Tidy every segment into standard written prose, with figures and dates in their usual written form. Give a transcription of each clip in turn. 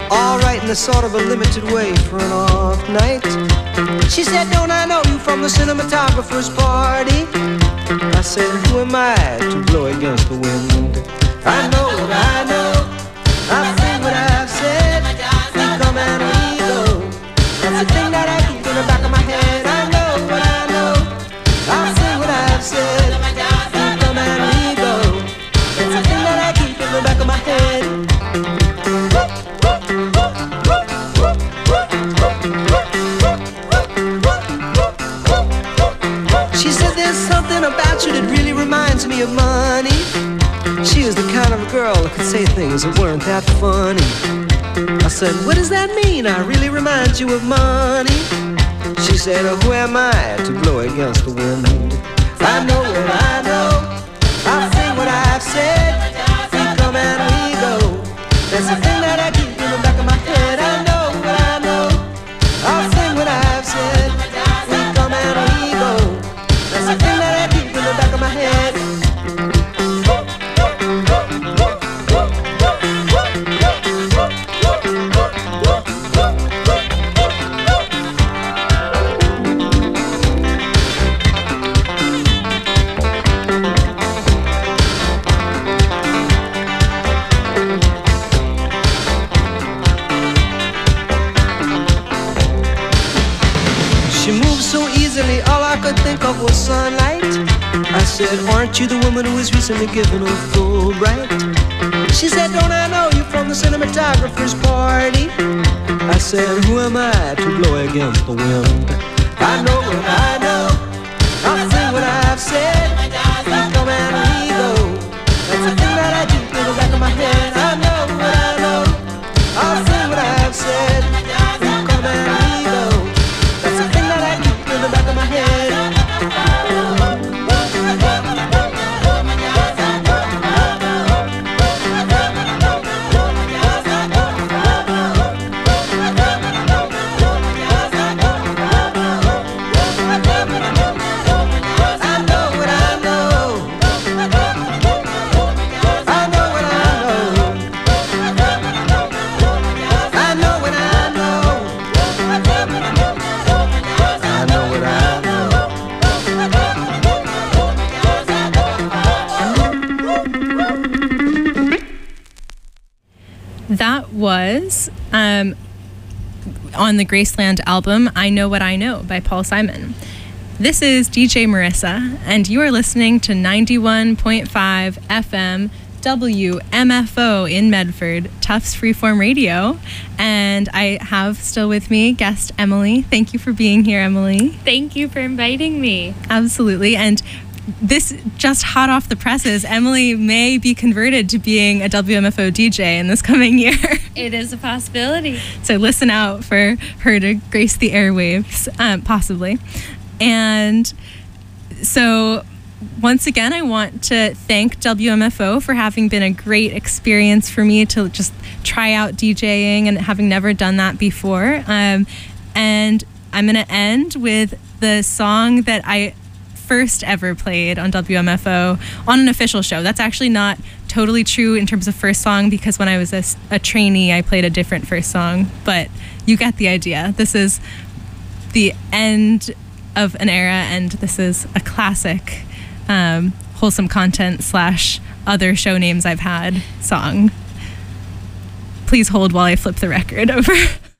Alright, in a sort of a limited way for an off night. She said, don't I know you from the cinematographer's party? I said, who am I to blow against the wind? I know what I know, I say what I've said. We come and we go. That's the thing that I keep in the back of my head. I know what I know, I say what I've said. We come and we go. That's the thing that I keep in the back of my head. She said there's something about you that really reminds me of money. She was the kind of a girl that could say things that weren't that funny. I said, what does that mean? I really remind you of money. She said, oh, who am I to blow against the wind? I know what I know, I say what I've said. We come and we go. That's the thing that I keep in the back of my head. I know what I know, I say what I've said. We come and we go. That's the thing that I keep in the back of my head. All I could think of was sunlight. I said, aren't you the woman who was recently given a Fulbright? She said, don't I know you from the cinematographer's party? I said, who am I to blow against the wind? I know what I know, I say what I've said. We come and we go. That's the thing that I do in the back of my head. I know what I know, I say what I've said. We come and we go. That's the thing that I do in the back of my head. That was on the Graceland album, I Know What I Know by Paul Simon. This is DJ Marissa, and you are listening to 91.5 FM WMFO in Medford, Tufts Freeform Radio. And I have still with me guest Emily. Thank you for being here, Emily. Thank you for inviting me. Absolutely. And this just hot off the presses, Emily may be converted to being a WMFO DJ in this coming year. It is a possibility. So listen out for her to grace the airwaves, possibly. And so once again, I want to thank WMFO for having been a great experience for me to just try out DJing and having never done that before. And I'm going to end with the song that I first ever played on WMFO on an official show. That's actually not totally true in terms of first song, because when I was a trainee, I played a different first song, but you get the idea. This is the end of an era, and this is a classic wholesome content / other show names I've had song. Please hold while I flip the record over.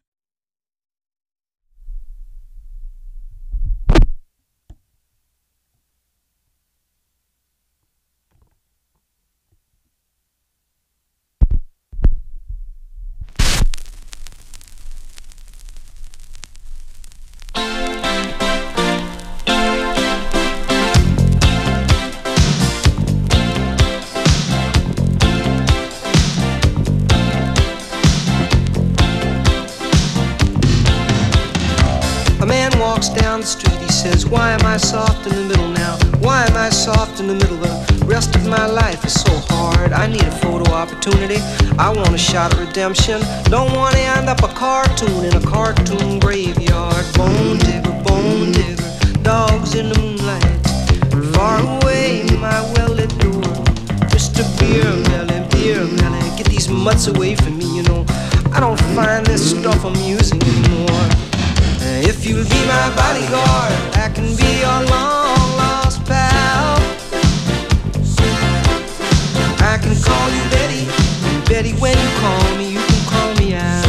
Down the street, he says, why am I soft in the middle now? Why am I soft in the middle? The rest of my life is so hard. I need a photo opportunity. I want a shot at redemption. Don't want to end up a cartoon in a cartoon graveyard. Bone digger, dogs in the moonlight. Far away, my well-lit door. Mr. Beer Melly, get these mutts away from me, you know. I don't find stuff amusing anymore. If you'll be my bodyguard, I can be your long lost pal. I can call you Betty, and Betty, when you call me, you can call me out.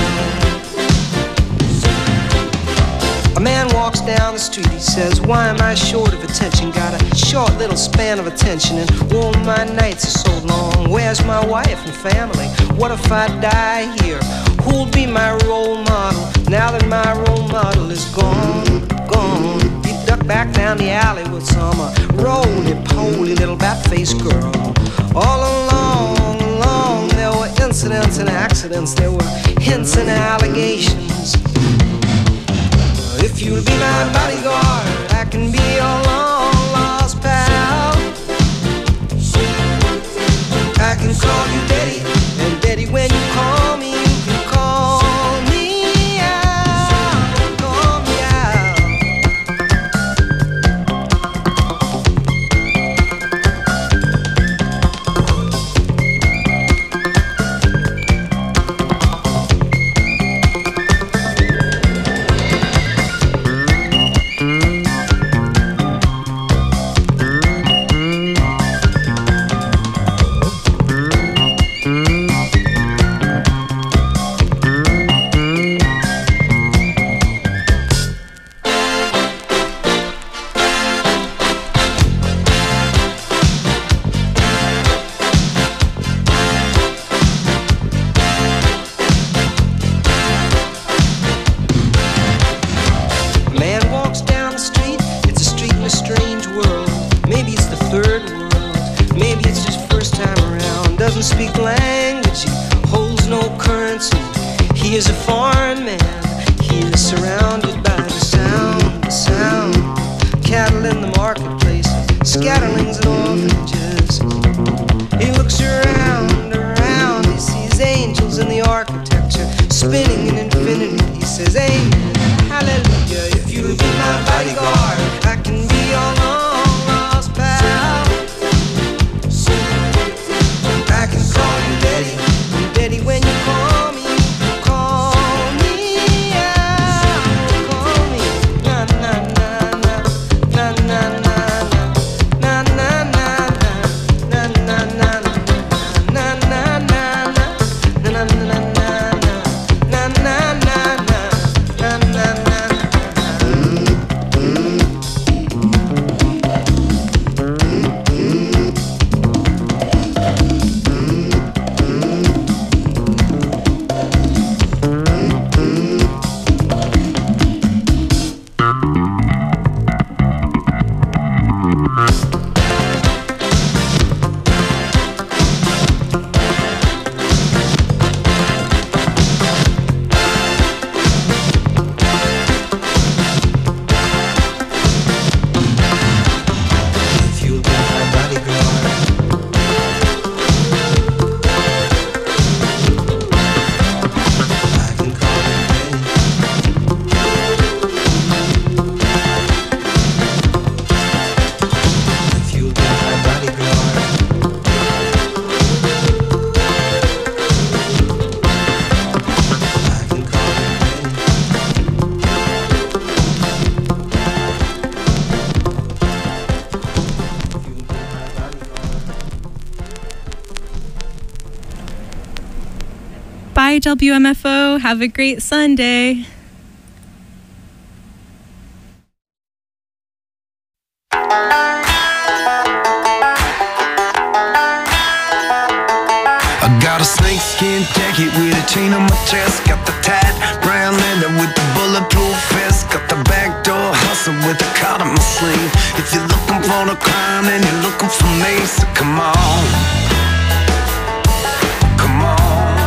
A man walks down the street, he says, why am I short of attention? Got a short little span of attention, and oh, my nights are so long. Where's my wife and family? What if I die here? Who'll be my role model now that my role model is gone, gone? He ducked back down the alley with some roly-poly little bat-faced girl. All along, there were incidents and accidents, there were hints and allegations. If you'll be my bodyguard, I can be your long-lost pal. I can call you Betty, and Betty, when you call me, you can call me out, call me out. Speak language, he holds no currency. He is a foreign man. He is surrounded by the sound. Cattle in the marketplace, scatterlings and orphanages. He looks around, he sees angels in the architecture, spinning in infinity. He says, amen, hallelujah. If you'll be my bodyguard, I can be your long lost pal. I can call you Betty, and Betty, when you call me, call me out, call me. Na na na na, na na na na, na na na na, na na na na, na na na na, na na na na, na na na na, na na na. Bye, WMFO. Have a great Sunday. I got a snakeskin jacket with a chain on my chest. Got the tight brown leather with the bulletproof vest. Got the backdoor hustle with the card on my sleeve. If you're looking for the crime, then you're looking for me. So come on, come on.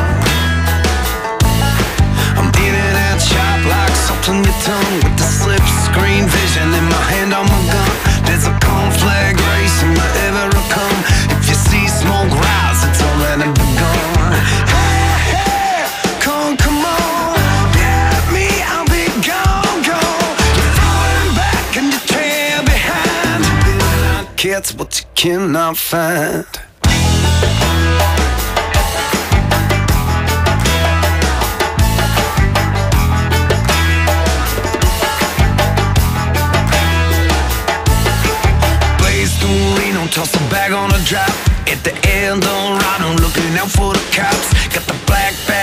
I'm in and out sharp like salt on your tongue, with the slip screen vision in my hand on my gun. There's a conflag race in my ever come. If you see smoke rise, it's already begun. Hey, hey, come on, get me, I'll be gone, gone. You're falling back and you trail behind. Kids, what you cannot find.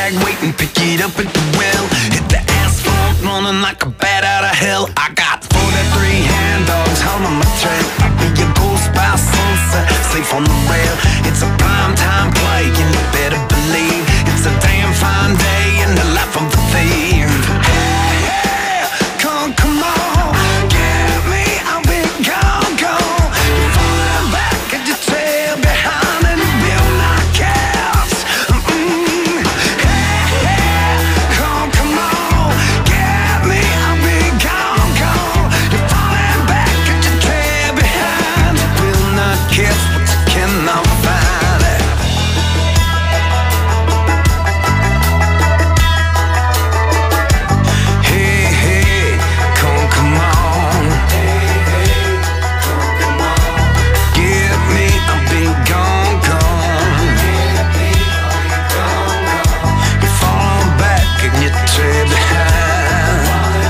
bag, wait and pick it up at the well. Hit the asphalt, running like a bat out of hell. I got 43 hand dogs held on my trail. I'll be your ghost by sunset, safe on the rail. It's a prime time play, and you better believe it's a damn fine day in the life of the thief. Hey, hey, come on, get me, I'll be gone, gone. You're falling back and you trail behind and you will not catch. Hey, hey, come on, get me, I'll be gone, gone. You're falling back and you trail behind. You will not catch what you cannot find. Hey, hey, come on. Get me, I'll be gone, gone. You fall back and you trail behind.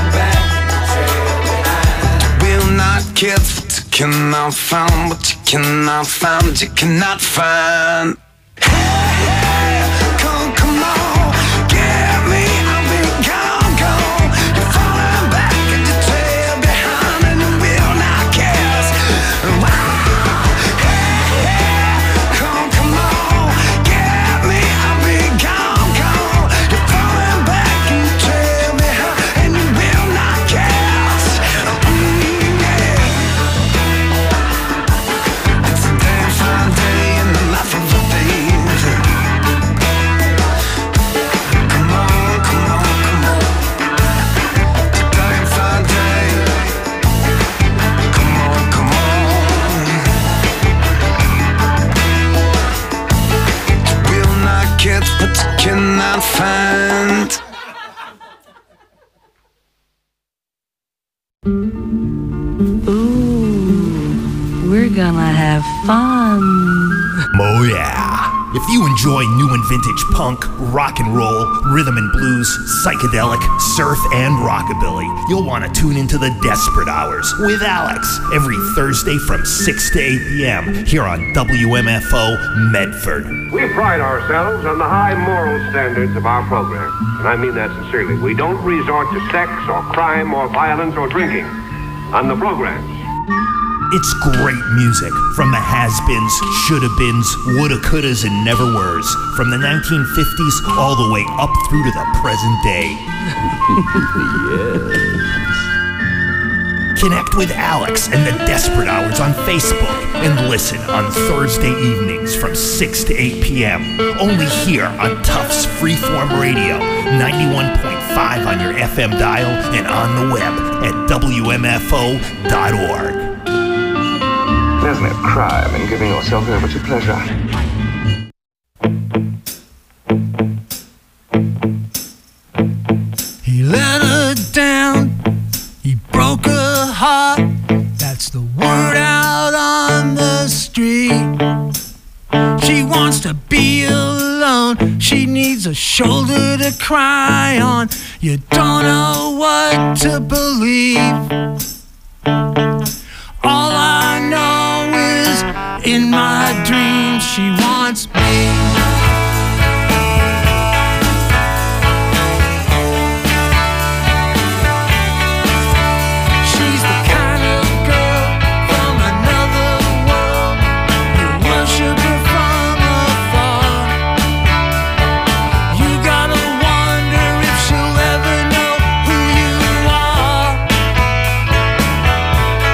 You will not catch what you cannot find, what you cannot find, you cannot find. Hey, hey, come on, get me, I'll be gone, gone. You're falling back and you trail behind and you will not catch. Hey, hey, come on, get me, I'll be gone, gone. You're falling back and you trail behind and you will not catch. Yeah. It's a damn fine day in the life of a thief. Come on, come on, come on. It's a damn fine day. Come on, come on. You will not catch what you cannot find. Ooh, we're gonna have fun. Oh yeah. If you enjoy new and vintage punk, rock and roll, rhythm and blues, psychedelic, surf, and rockabilly, you'll want to tune into the Desperate Hours with Alex every Thursday from 6 to 8 p.m. here on WMFO Medford. We pride ourselves on the high moral standards of our program, and I mean that sincerely. We don't resort to sex or crime or violence or drinking on the programs. It's great music from the has-beens, shoulda-beens, woulda-couldas, and never-weres, from the 1950s all the way up through to the present day. Yes. Connect with Alex and the Desperate Hours on Facebook and listen on Thursday evenings from 6 to 8 p.m. Only here on Tufts Freeform Radio, 91.5 on your FM dial and on the web at WMFO.org. There's no crime in giving yourself over to pleasure. He let her down, he broke her heart. That's the word out on the street. She wants to be alone, she needs a shoulder to cry on. You don't know what to believe. All I know is in my dreams she wants me. She's the kind of girl from another world. You worship her from afar. You gotta wonder if she'll ever know who you are.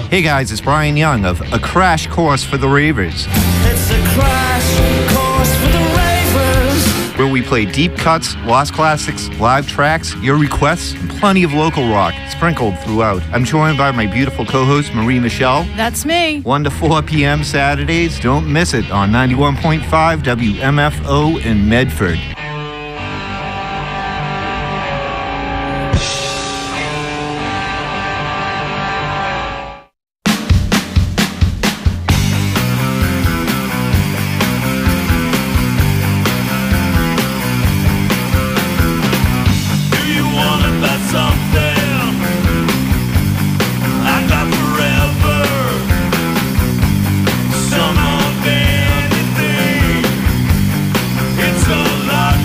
Hey guys, it's Brian Young of A Crash Course for the Ravers. It's a crash course for the Ravers. Where we play deep cuts, lost classics, live tracks, your requests, and plenty of local rock sprinkled throughout. I'm joined by my beautiful co-host, Marie Michelle. That's me. 1 to 4 p.m. Saturdays. Don't miss it on 91.5 WMFO in Medford. It's a lot.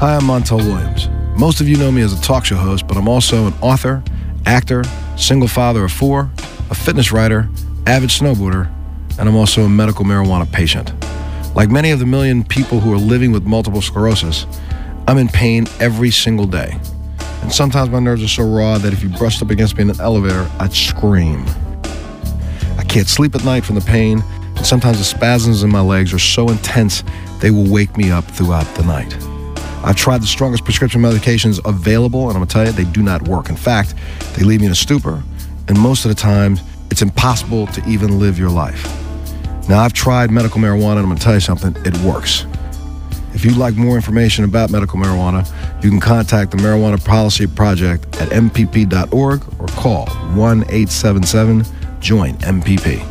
Hi, I'm Montel Williams. Most of you know me as a talk show host, but I'm also an author, actor, single father of 4, a fitness writer, avid snowboarder, and I'm also a medical marijuana patient. Like many of the million people who are living with multiple sclerosis, I'm in pain every single day. And sometimes my nerves are so raw that if you brushed up against me in an elevator, I'd scream. I can't sleep at night from the pain, and sometimes the spasms in my legs are so intense they will wake me up throughout the night. I've tried the strongest prescription medications available, and I'm gonna tell you, they do not work. In fact, they leave me in a stupor, and most of the time, it's impossible to even live your life. Now, I've tried medical marijuana, and I'm gonna tell you something, it works. If you'd like more information about medical marijuana, you can contact the Marijuana Policy Project at mpp.org or call 1-877-JOIN-MPP.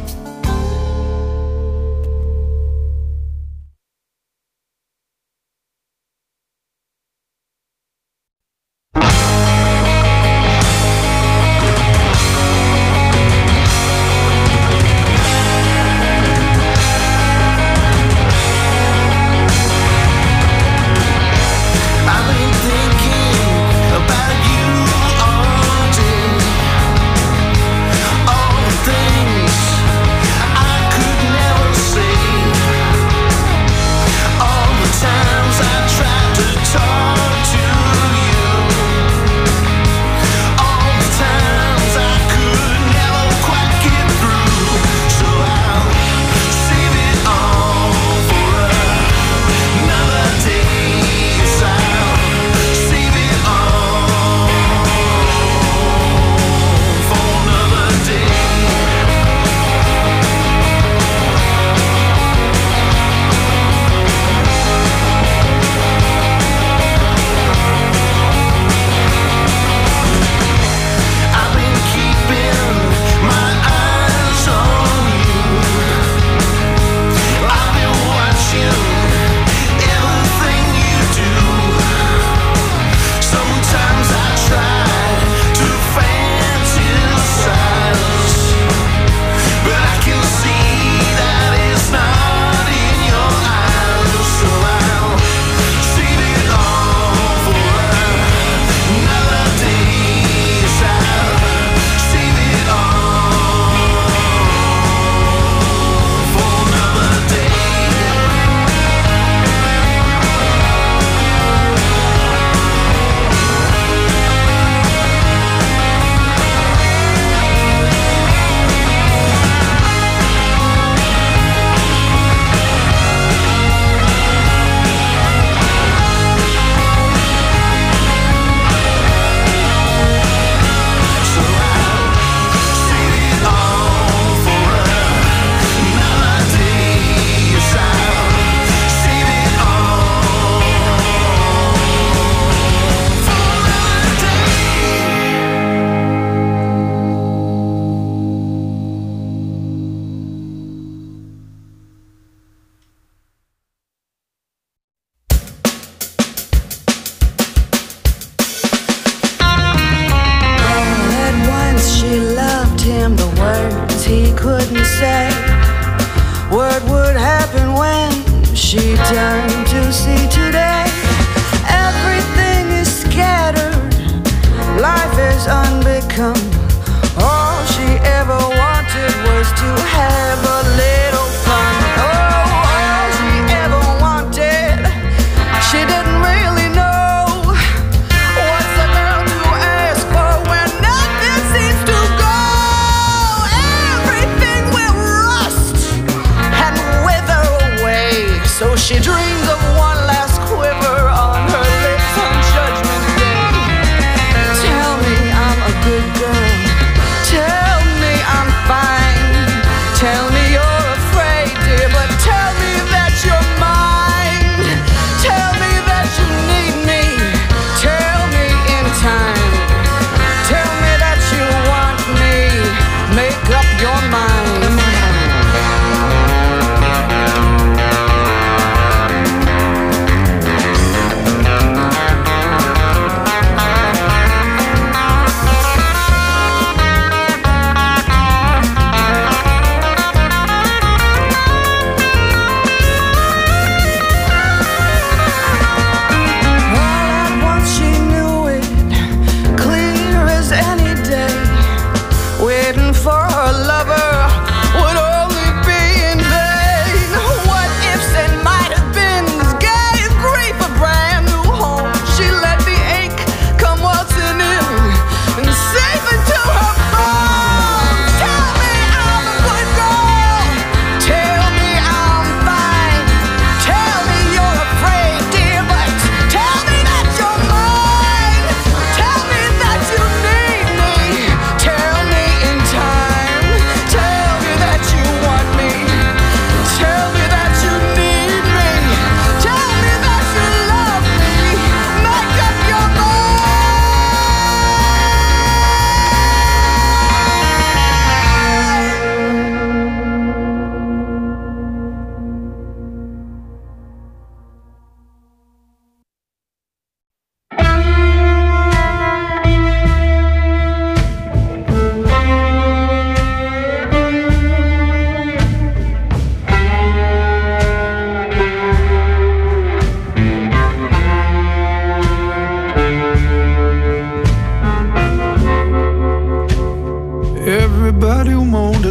Tell me I'm a good girl.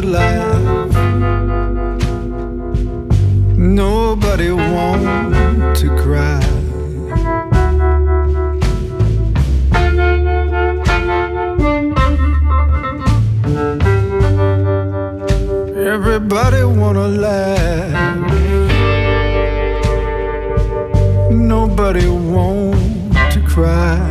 to laugh. Nobody want to cry. Everybody wanna laugh. Nobody want to cry.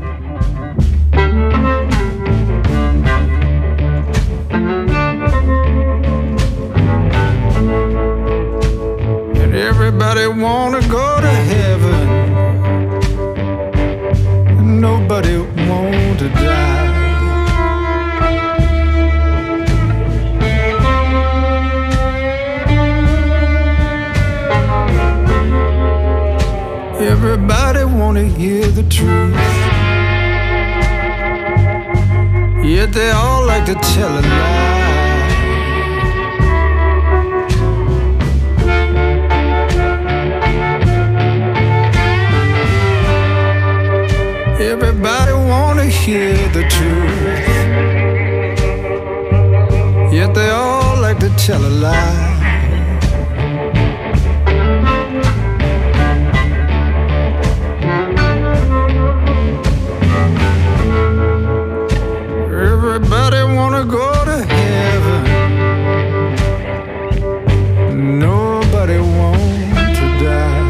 And everybody wanna go to heaven. And nobody want to die. Everybody wanna hear the truth, yet they all like to tell a lie. Everybody wanna hear the truth, yet they all like to tell a lie. Everybody wanna go to heaven. Nobody want to die.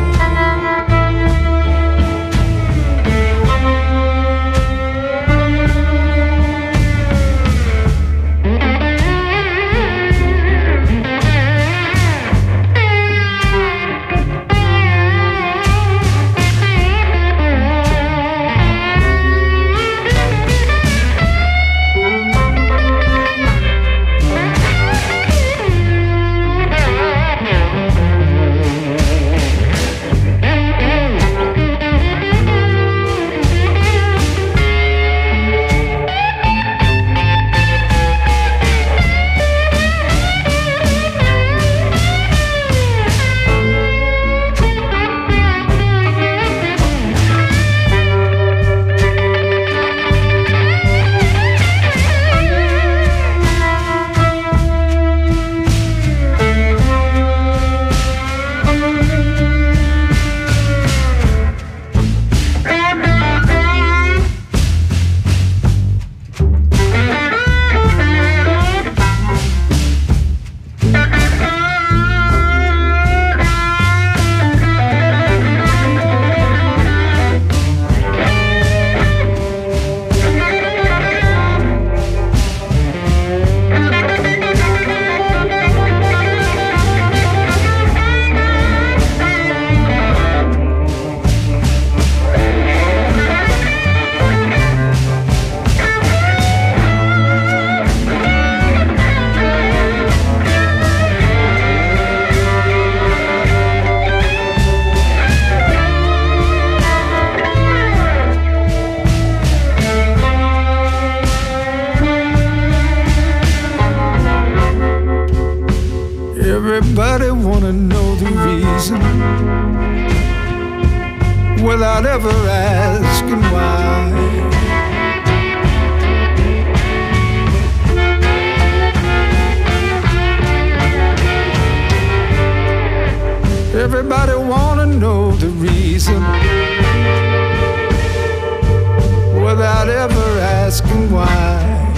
Everybody wanna know the reason without ever asking why. Everybody wanna know the reason without ever asking why.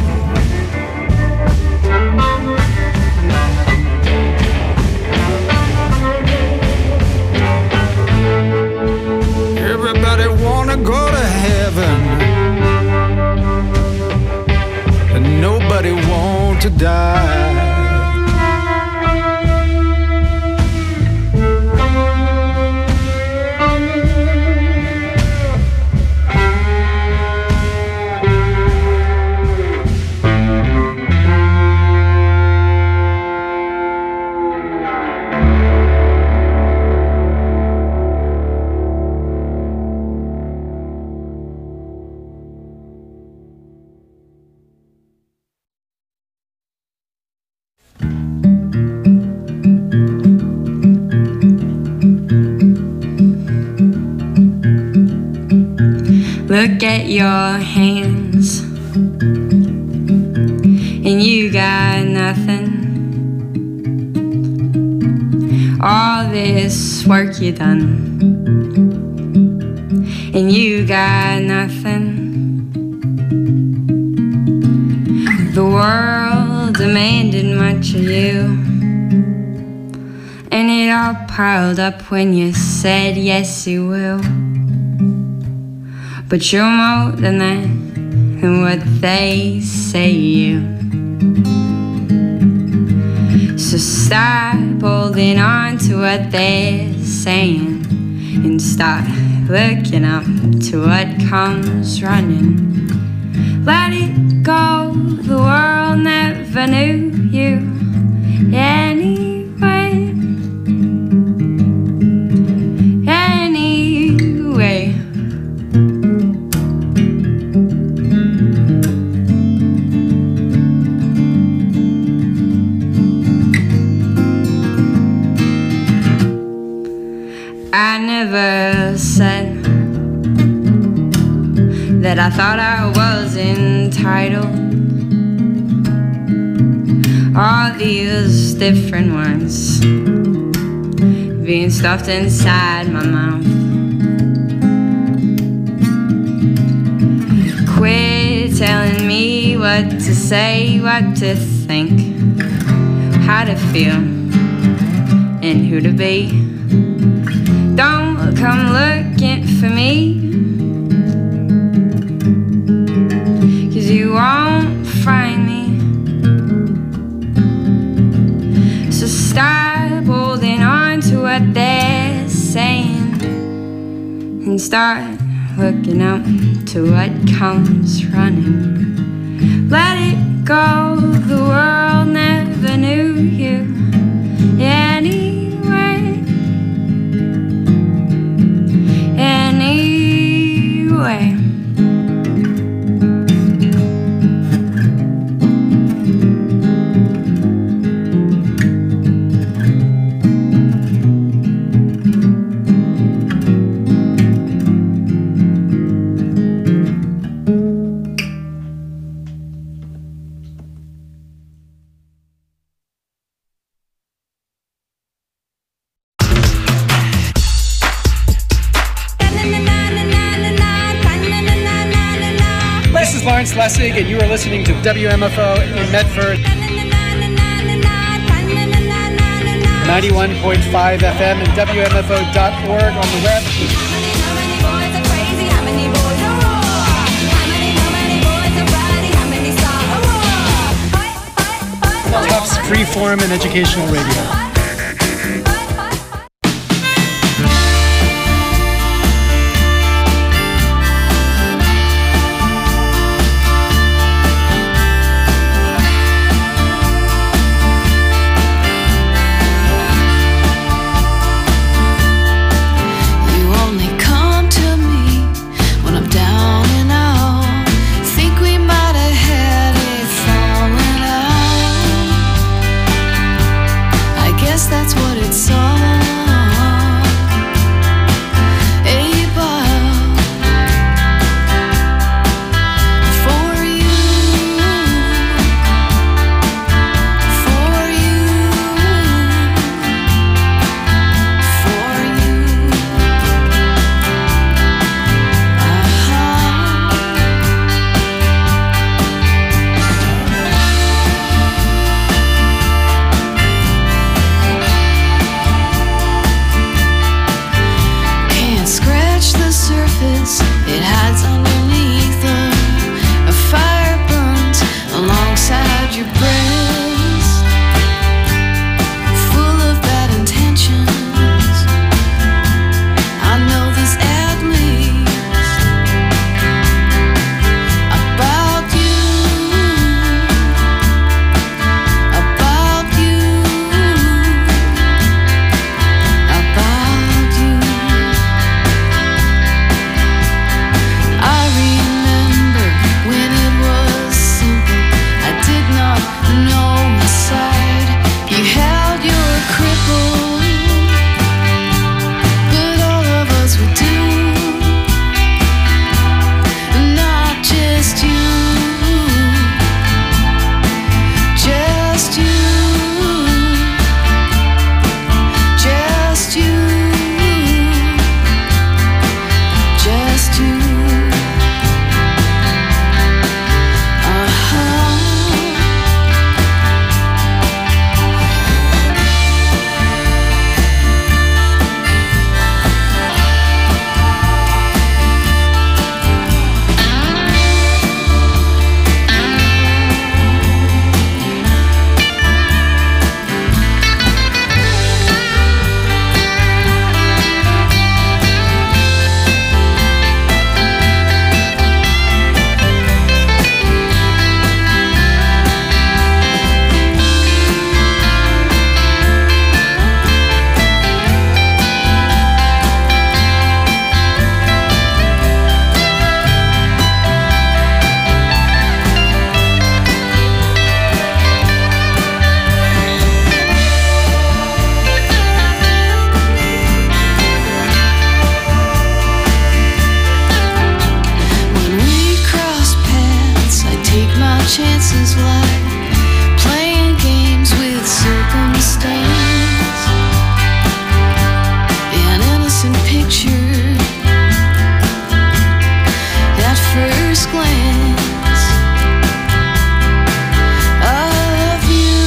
Everybody wanna go to heaven, and nobody want to die. Look at your hands, and and you got nothing. All this work you done, and you got nothing. The world demanded much of you, and it all piled up when you said yes you will. But you're more than that, and what they say you. So stop holding on to what they're saying and start looking up to what comes running. Let it go, the world never knew you anyway. Anyway. I never said that I thought I was entitled. All these different words being stuffed inside my mouth. Quit telling me what to say, what to think, how to feel, and who to be. Don't come looking for me, 'cause you won't find me. So stop holding on to what they're saying and start looking up to what comes running. Let it go, the world never knew you anyway. Anyway. Lawrence Lessig, and you are listening to WMFO in Medford. 91.5 FM and WMFO.org on the web. Tufts Freeform and Educational Radio. I our chances lie playing games with circumstance. An innocent picture at first glance of you,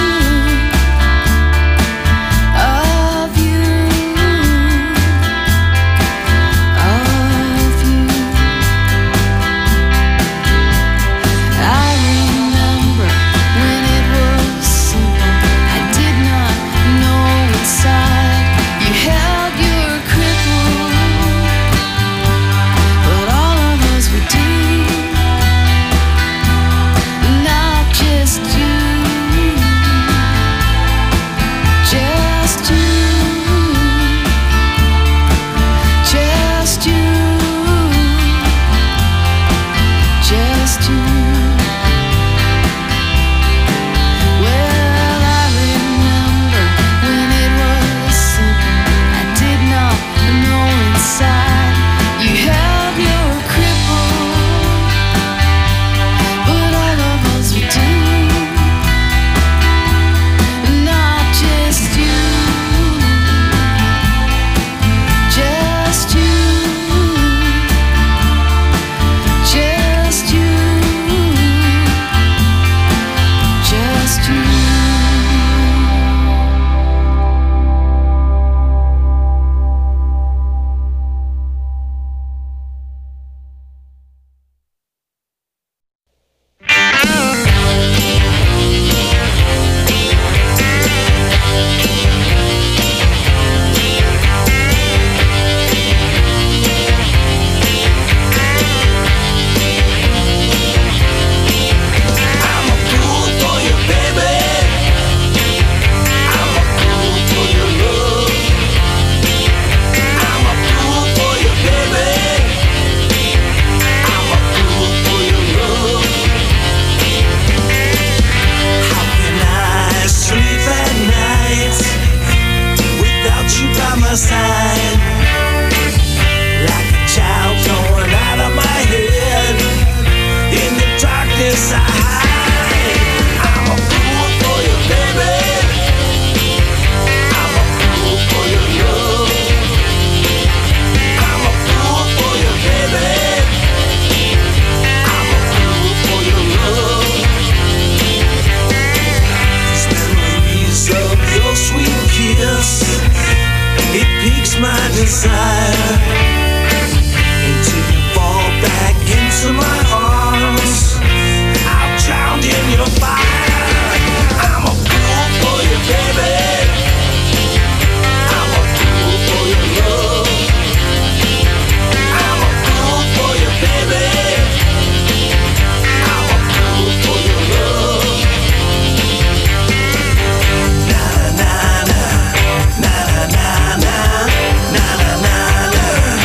of you, of you. I remember when it was simple. I did not know inside you held your cripple, but all of us would do. Not just you, just you, just you, just you. Well, I remember when it was simple. I did not know inside you held your cripple, but all of us would do. Not just you, just you, just you, just you. I'm a fool for you, baby. I'm a fool for your love. I'm a fool for you, baby. I'm a fool for your love. How can I sleep at night without you by my side? Like a child torn out of my head. In the darkness I hide. I'm a fool for you, baby. I'm a fool for your love. I'm a fool for you, baby. I'm a fool for your love. These memories of your sweet kiss, it piques my desire until you fall back into my arms. I'm drowned in your fire. I'm a fool for you, baby. I'm a fool for your love. I'm a fool for you, baby. I'm a fool for your love. Na na na na na na na na na na.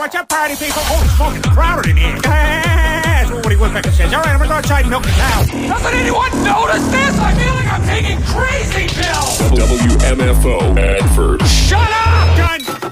What's up, party people? Holy smoke, it's crowded in here. That's what Woody Woodpecker says. All right, I'm gonna go outside and milk the cow. Doesn't anyone notice this? I feel like I'm taking crazy pills. WMFO advert. Shut up, gun!